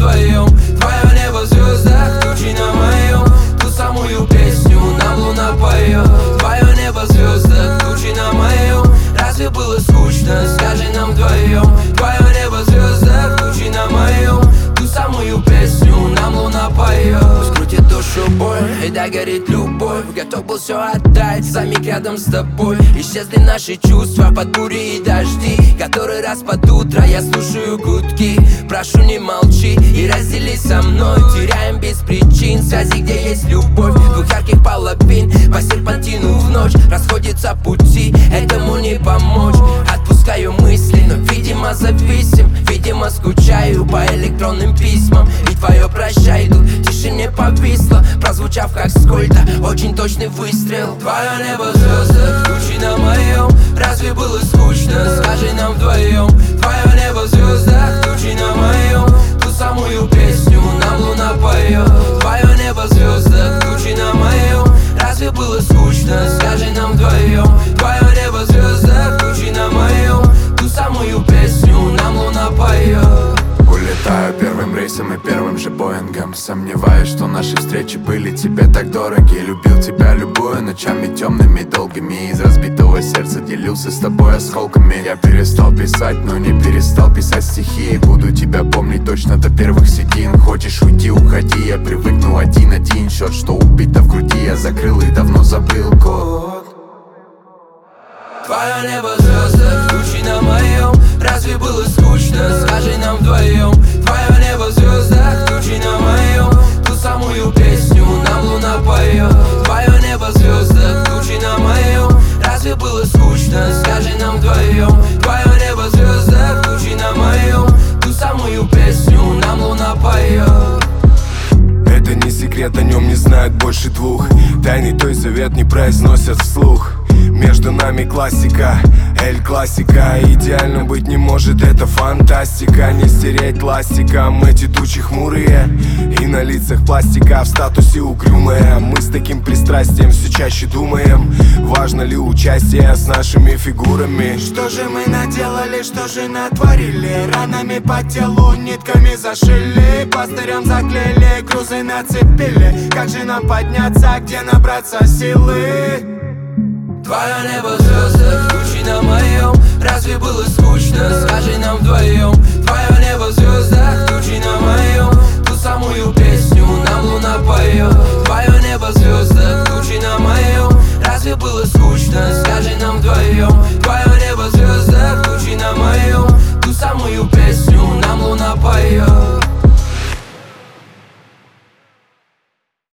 вдвоем. Твое небо в звездах, тучи на моем. Ту самую песню нам луна поет. Твое небо в звездах, тучи на моем. Разве было скучно, скажи нам вдвоем. Твое небо в звездах, тучи на моем. Ту самую песню нам луна поет. Пусть крутит душу боль, и да горит любовь. Готов был все отдать за миг рядом с тобой. Исчезли наши чувства под бури и дожди. Который раз под утро я слушаю гудки. Прошу, не молчи и разделись со мной. Теряем без причин связи, где есть любовь. Двух ярких половин по серпантину в ночь. Расходятся пути, этому не помочь. Отпускаю мысли, но видимо зависим. Видимо скучаю по электронным письмам. И твое прощай тут в тишине повисло, прозвучав как сколько очень точный выстрел. Твое небо в звездах, тучи на моем. Разве было скучно, скажи нам вдвоем. Твое небо в звездах, тучи на моем. Ту самую песню нам луна поет. Твое небо в звездах, тучи на моем. Разве было скучно, скажи нам вдвоем. Твое небо в звездах, тучи на моем. Ту самую песню нам луна поет. Улетаю первым рейсом и первым же Боингом. Сомневаюсь, что наши встречи были тебе так дороги. Любил тебя любую ночами темными долгими. Из разбитого сердца делился с тобой осколками. Я перестал писать, но не перестал писать стихи. Буду тебя помнить точно до первых седин. Хочешь уйти, уходи, я привыкну один счет, что убито в груди. Я закрыл и давно забыл код. Твое небо в звездах, тучи на моем. Разве было скучно, скажи нам вдвоем. Твое небо в звездах, тучи на моем. Ту самую песню нам луна поет. Твое небо в звездах, тучи на моем. Разве было скучно, скажи нам вдвоем. Твое небо в звездах, тучи на моем. Ту самую песню нам луна поет. Это не секрет, о нем не знают больше двух. Тайный той завет не произносят вслух. Между нами классика, эль-классика. Идеально быть не может, это фантастика. Не стереть пластиком эти тучи хмурые. И на лицах пластика, в статусе угрюмые. Мы с таким пристрастием все чаще думаем, важно ли участие с нашими фигурами. Что же мы наделали, что же натворили? Ранами по телу нитками зашили. Пастырем заклеили, грузы нацепили. Как же нам подняться, где набраться силы? Твое небо в звездах, тучи на моем. Разве было скучно, скажи нам вдвоем. Твое небо в звездах, тучи на моем.